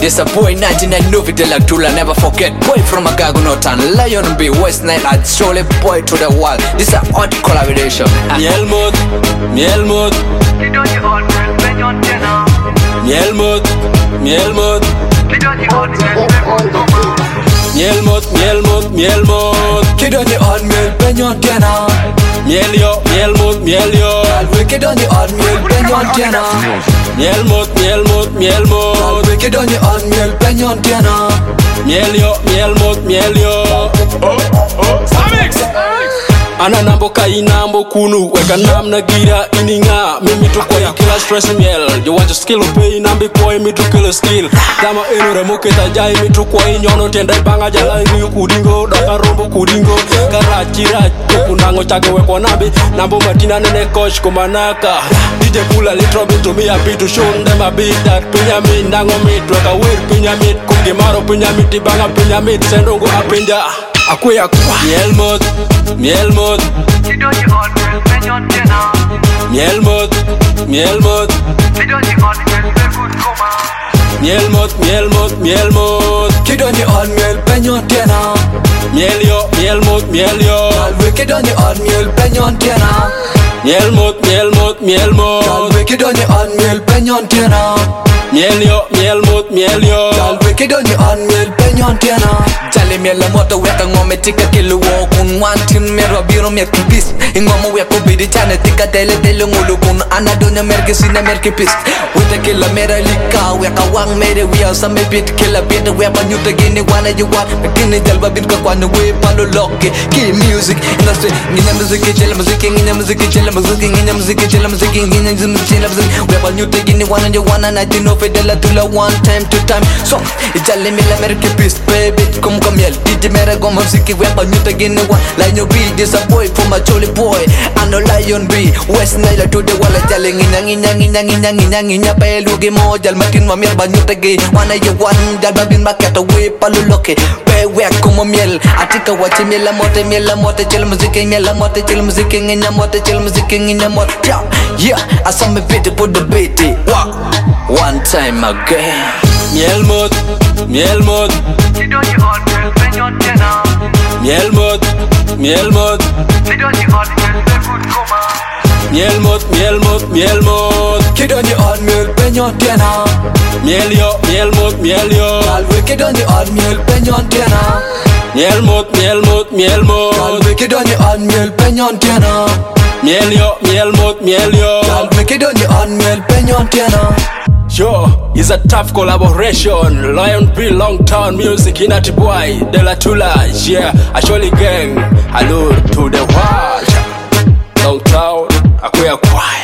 This a boy 99 Novi de la Tula, never forget. Boy from Agagunotan, Lion B, West Nile, and Chole boy to the world. This is a odd collaboration. Mielmod, Mielmod, Mielmod, Mielmod, Mielmod, Mielmod, Mielmod. Kid on the odd mill, Benyon Tiana. Mielio, Mielmod, Mielio. Wicked on the odd mill, Benyon Tiana. Mielmod, Mielmod, Mielmod. Wicked on the odd mill, Benyon Tiana. Mielio, Mielmod, Mielio. Samix! Ananambo kainambo kunu weka namna gira ininga mimi tukwa kila stress miel you want to skill pay nambi kwa mi tukila skill kama eno remoke tajai mi tukwa inyono tenda banga jala ni kudingo daka rombo kudingo karachira kunango chake weko nambo matina nene coach kumanaka DJ Kula litro bit to me a bit to show them a bit that pinyamid nango mit weka weird pinyamid kumgimaro pinyamid banga pinyamid sendongo apinja Akuya Mielmod, Mielmod, Mielmod, Mielmod, Mielmod, Mielmod, Mielmod. Kid on the odd mill, Benyon Tiana. Mielio, Mielmod, Mielio. Wicked on the odd mill, Benyon Tiana. Mielmod, Mielmod, Mielmod. Wicked on the odd mill, Benyon Tiana. Mielio, Mielmod, Mielio. Wicked on the odd mill, Benyon Tiana. Jale miela moto weka ngome tika kilu kun wantin mero biro mer kipis ingoma weka bidi chane tika dele ngulu kun anadonya merke sina merke pis wita kila mera lika weka wang mere wia same bit kila bit weka nyuta gini wana you want kini jalba bin ka kwanu we palo loke ki music industry nginya muziki chela muziki nginya muziki chela muziki nginya muziki chela muziki nginya muziki chela muziki weka nyuta gini wana you wanna na dino fedela tula one time to time so jale miela merke pis baby come yell DJ mera go muziki weka nyuta gini wana like you be this a boy from a jolly boy I know Lion B West Nile to the wall jale nginya pelu ge mo jal matin ma miel ba nyuta ge wana you want jal ba bin makata we palu loke pe we como miel atika wachi miel la mote chel muziki nginya mote yeah I saw me beat put the beat one time again Mielmod, Mielmod, Mielmod, Mielmod, Mielmod, Mielmod, Mielmod. Kid on the odd mill, Benyon Tiana. Mielio, Mielmod, Mielio. Wicked on the odd mill, Benyon Tiana. Mielmod, Mielmod, Mielmod. Wicked on the odd mill, Benyon Tiana. Mielio, Mielmod, Mielio. Wicked on the odd mill, Benyon Tiana. Yo, it's a tough collaboration. Lion B, Long Town Music, Inati Boy, De La Tula, yeah, Asholi Gang, hello to the world. Long Town, Akuya Kwai.